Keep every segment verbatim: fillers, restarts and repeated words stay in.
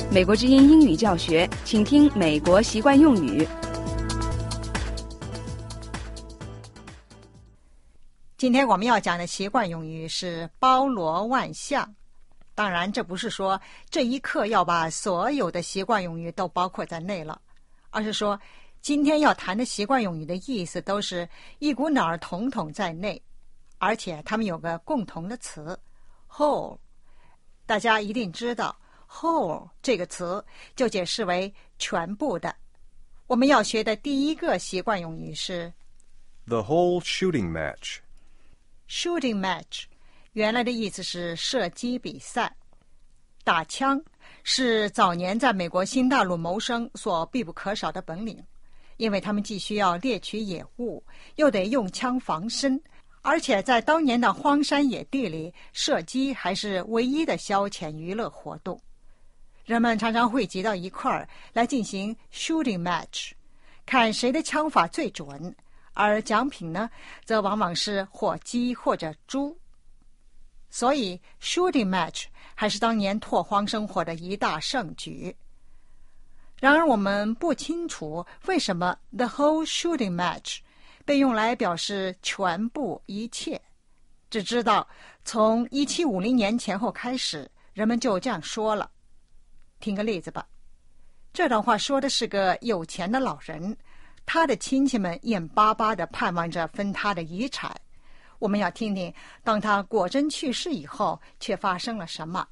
美国之音英语教学，请听美国习惯用语。 今天我们要讲的习惯用语是包罗万象。当然，这不是说这一课要把所有的习惯用语都包括在内了，而是说今天要谈的习惯用语的意思都是一股脑儿统统在内，而且它们有个共同的词 whole。 大家一定知道 whole 这个词就解释为全部的。我们要学的第一个习惯用语是 The whole shooting match. shooting match 原来的意思是射击比赛。打枪是早年在美国新大陆谋生所必不可少的本领，因为他们既需要猎取野物，又得用枪防身，而且在当年的荒山野地里，射击还是唯一的消遣娱乐活动。人们常常汇集到一块儿来进行 shooting match， 看谁的枪法最准，而奖品呢，则往往是火鸡或者猪。所以 shooting match 还是当年拓荒生活的一大盛举。然而我们不清楚为什么 the whole shooting match 被用来表示全部一切，只知道从一七五零年前后开始，人们就这样说了。听个例子吧。这段话说的是个有钱的老人，他的亲戚们眼巴巴地盼望着分他的遗产。我们要听听当他果真去世以后却发生了什么。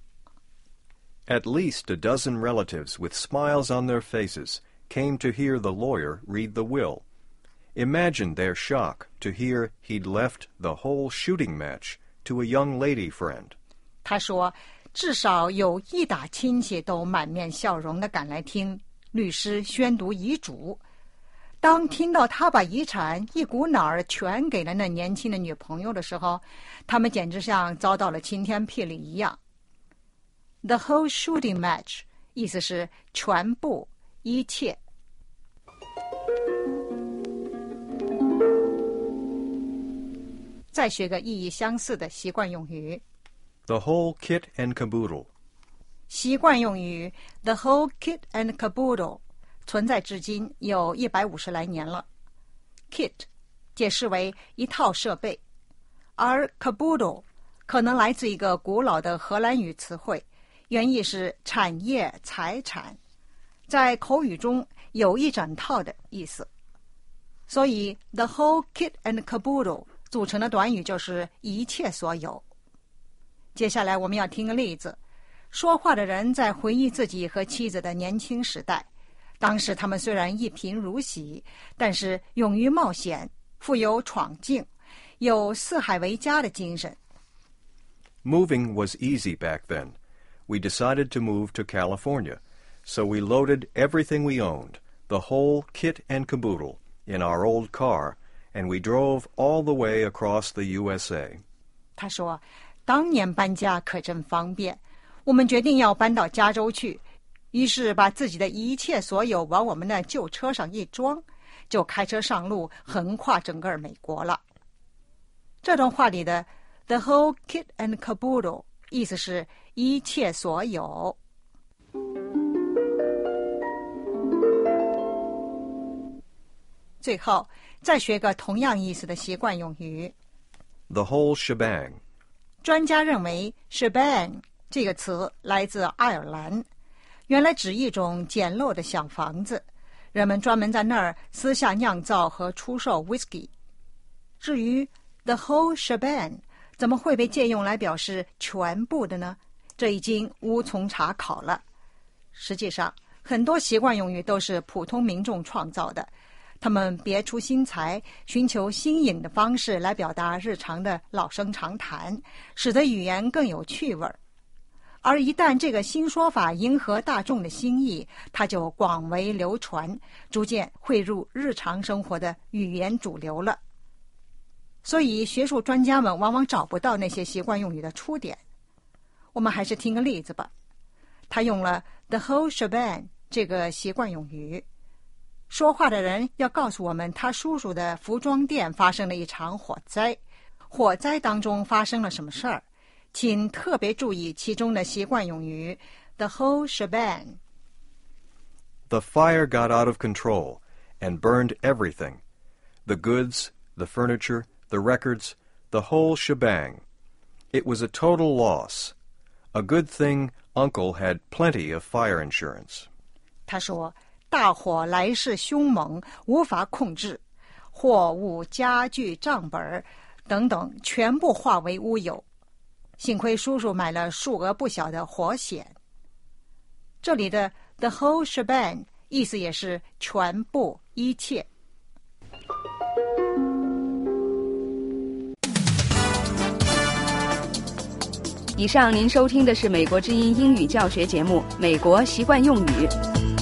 At least a dozen relatives with smiles on their faces came to hear the lawyer read the will. Imagine their shock to hear he'd left the whole shooting match to a young lady friend. 他说至少有一打亲戚都满面笑容地赶来听律师宣读遗嘱。当听到他把遗产一股脑儿全给了那年轻的女朋友的时候，他们简直像遭到了晴天霹雳一样。 The whole shooting match 意思是全部一切。再学个意义相似的习惯用语 The whole kit and caboodle. 习惯用语 The whole kit and caboodle 存在至今有一百五十来年了。 Kit 解释为一套设备，而 caboodle 可能来自一个古老的荷兰语词汇，原意是产业财产，在口语中有一整套的意思。所以 the whole kit and caboodle 组成的短语就是一切所有。接下来我们要听个例子。说话的人在回忆自己和妻子的年轻时代，当时他们虽然一贫如洗，但是勇于冒险，富有闯劲，有四海为家的精神。 Moving was easy back then. We decided to move to California, so we loaded everything we owned, the whole kit and caboodle, in our old car, and we drove all the way across the U S A. 他说当年搬家可真方便，我们决定要搬到加州去，于是把自己的一切所有往我们的旧车上一装，就开车上路，横跨整个美国了。这段话里的 the whole kit and caboodle 意思是一切所有。最后再学个同样意思的习惯用语 The whole shebang. 专家认为 shebang 这个词来自爱尔兰，原来指一种简陋的小房子，人们专门在那儿私下酿造和出售 whisky。 至于 the whole shebang 怎么会被借用来表示全部的呢？这已经无从查考了。实际上很多习惯用语都是普通民众创造的，他们别出心裁，寻求新颖的方式来表达日常的老生常谈，使得语言更有趣味。而一旦这个新说法迎合大众的心意，它就广为流传，逐渐汇入日常生活的语言主流了。所以学术专家们往往找不到那些习惯用语的出典。我们还是听个例子吧。他用了 the whole shebang 这个习惯用语。说话的人要告诉我们他叔叔的服装店发生了一场火灾，火灾当中发生了什么事儿，请特别注意其中的习惯用语 the whole shebang the fire got out of control and burned everything. The goods, the furniture, the records, the whole shebang. It was a total loss. A good thing Uncle had plenty of fire insurance. 他说，大火来势凶猛，无法控制，货物、家具、账本等等全部化为乌有。幸亏叔叔买了数额不小的火险。这里的 the whole shebang 意思也是全部、一切。 以上您收听的是美国之音英语教学节目《美国习惯用语》。